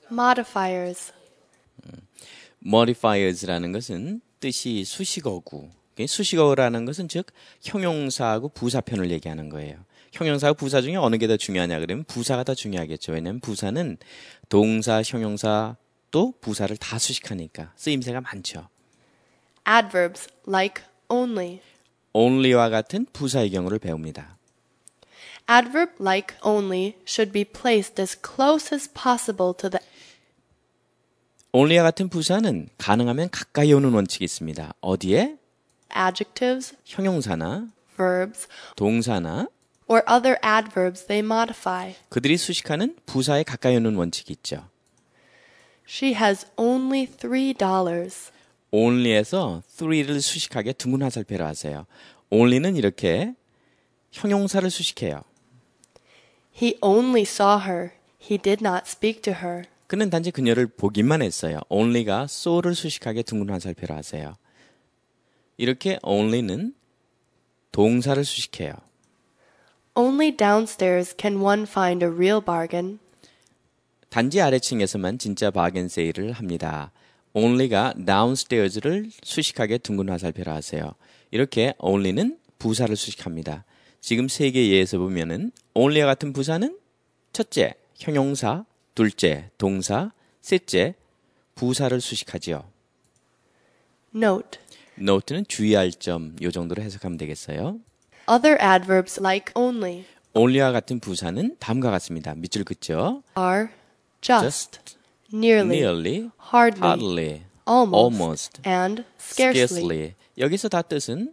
Modifiers. modifiers라는 것은 뜻이 수식어구. 수식어라는 것은 즉 형용사하고 부사편을 얘기하는 거예요. 형용사하고 부사 중에 어느 게 더 중요하냐 그러면 부사가 더 중요하겠죠. 왜냐하면 부사는 동사, 형용사 또 부사를 다 수식하니까 쓰임새가 많죠. Adverbs like only. only와 같은 부사의 경우를 배웁니다. Adverb like only should be placed as close as possible to the only와 같은 부사는 가능하면 가까이 오는 원칙이 있습니다. 어디에? adjectives, 형용사나 verbs, 동사나 or other adverbs they modify. 그들이 수식하는 부사에 가까이 오는 원칙이 있죠. She has only $3. only에서 3를 수식하게 둥근 화살표로 하세요. only는 이렇게 형용사를 수식해요. He only saw her. He did not speak to her. 그는 단지 그녀를 보기만 했어요. only가 so를 수식하게 둥근 화살표로 하세요. 이렇게 only는 동사를 수식해요. Only downstairs can one find a real bargain. 단지 아래층에서만 진짜 바겐 세일을 합니다. only가 downstairs를 수식하게 둥근 화살표로 하세요. 이렇게 only는 부사를 수식합니다. 지금 세 개의 예에서 보면은 only와 같은 부사는 첫째, 형용사, 둘째, 동사, 셋째, 부사를 수식하지요. Note. note는 주의할 점, 요 정도로 해석하면 되겠어요. Other adverbs like only only와 같은 부사는 다음과 같습니다. 밑줄 긋죠. are just, nearly, nearly, hardly, almost, and scarcely. 여기서 다 뜻은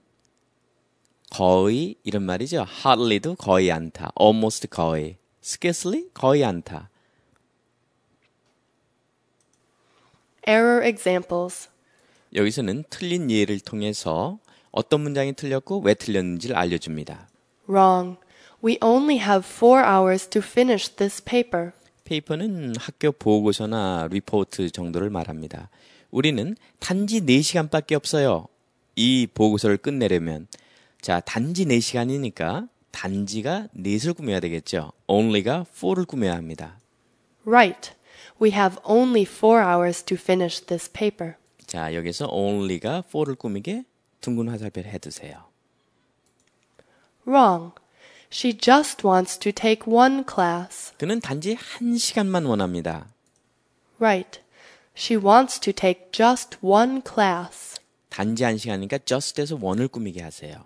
거의 이런 말이죠. hardly도 거의 않다. almost 거의. scarcely 거의 않다. Error examples. 여기서는 틀린 예를 통해서 어떤 문장이 틀렸고 왜 틀렸는지를 알려줍니다. Wrong. We only have 4 hours to finish this paper. 페이퍼는 학교 보고서나 리포트 정도를 말합니다. 우리는 단지 4시간밖에 없어요. 이 보고서를 끝내려면. 자, 단지 4시간이니까 단지가 넷을 꾸며야 되겠죠. only가 4를 꾸며야 합니다. Right. We have only 4 hours to finish this paper. 자, 여기서 only가 4를 꾸미게 둥근 화살표를 해두세요. Wrong. She just wants to take one class. 그는 단지 1시간만 원합니다. Right. She wants to take just one class. 단지 1시간이니까 just에서 원을 꾸미게 하세요.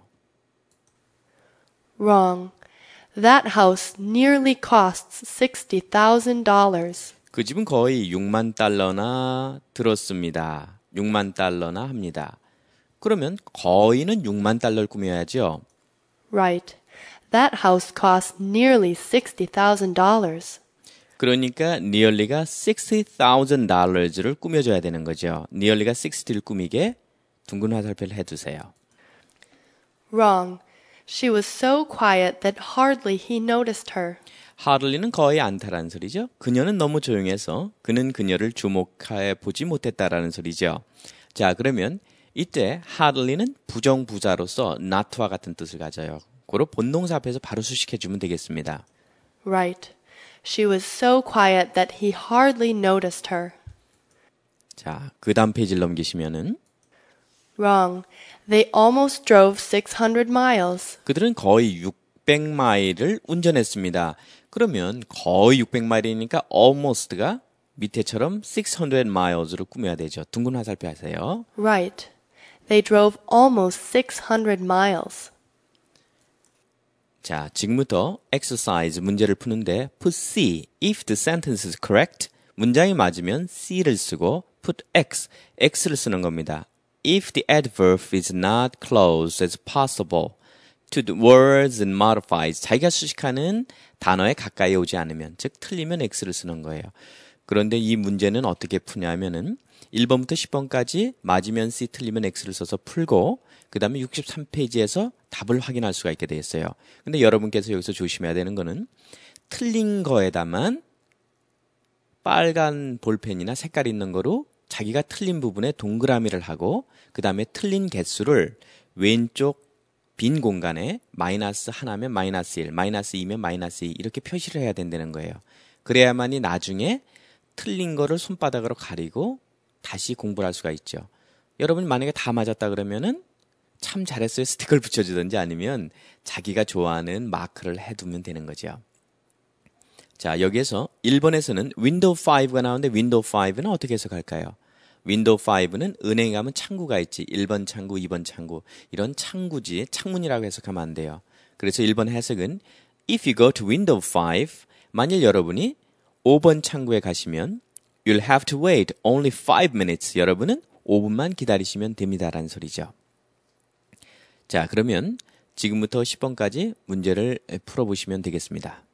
Wrong. That house nearly costs $60,000. 그 집은 거의 6만 달러나 들었습니다. 6만 달러나 합니다. 그러면 거의는 6만 달러를 꾸며야죠. Right. That house costs nearly $60,000. 그러니까 nearly가 $60,000를 꾸며줘야 되는 거죠. nearly가 60를 꾸미게 둥근 화살표를 해두세요. Wrong. She was so quiet that hardly he noticed her. hardly는 거의 않다라는 소리죠. 그녀는 너무 조용해서 그는 그녀를 주목해 보지 못했다라는 소리죠. 자, 그러면 이때 hardly는 부정부사로서 not와 같은 뜻을 가져요. 그로 본동사 앞에서 바로 수식해주면 되겠습니다. Right. She was so quiet that he hardly noticed her. 자, 그 다음 페이지를 넘기시면은 Wrong. They almost drove 600 miles. 그들은 거의 600마일을 운전했습니다. 그러면 거의 600마일이니까 almost가 밑에처럼 600 miles로 꾸며야 되죠. 둥근 화살표 하세요. Right. They drove almost 600 miles. 자, 지금부터 exercise 문제를 푸는데 put C if the sentence is correct. 문장이 맞으면 C를 쓰고 put X, X를 쓰는 겁니다. If the adverb is not close as possible to the words and modifies. 자기가 수식하는 단어에 가까이 오지 않으면, 즉 틀리면 X를 쓰는 거예요. 그런데 이 문제는 어떻게 푸냐면은 1번부터 10번까지 맞으면 C, 틀리면 X를 써서 풀고 그 다음에 63페이지에서 답을 확인할 수가 있게 되었어요. 근데 여러분께서 여기서 조심해야 되는 거는 틀린 거에다만 빨간 볼펜이나 색깔 있는 거로 자기가 틀린 부분에 동그라미를 하고 그 다음에 틀린 개수를 왼쪽 빈 공간에 마이너스 하나면 마이너스 1, 마이너스 2면 마이너스 2 이렇게 표시를 해야 된다는 거예요. 그래야만이 나중에 틀린 거를 손바닥으로 가리고 다시 공부를 할 수가 있죠. 여러분이 만약에 다 맞았다 그러면은 참 잘했어요 스티커를 붙여주든지 아니면 자기가 좋아하는 마크를 해두면 되는 거죠. 자, 여기에서 1번에서는 윈도우 5가 나오는데 윈도우 5는 어떻게 해석할까요? 윈도우 5는 은행에 가면 창구가 있지. 1번 창구, 2번 창구. 이런 창구지, 창문이라고 해석하면 안 돼요. 그래서 1번 해석은 If you go to window 5, 만일 여러분이 5번 창구에 가시면 You'll have to wait only 5 minutes. 여러분은 5분만 기다리시면 됩니다라는 소리죠. 자, 그러면 지금부터 10번까지 문제를 풀어보시면 되겠습니다.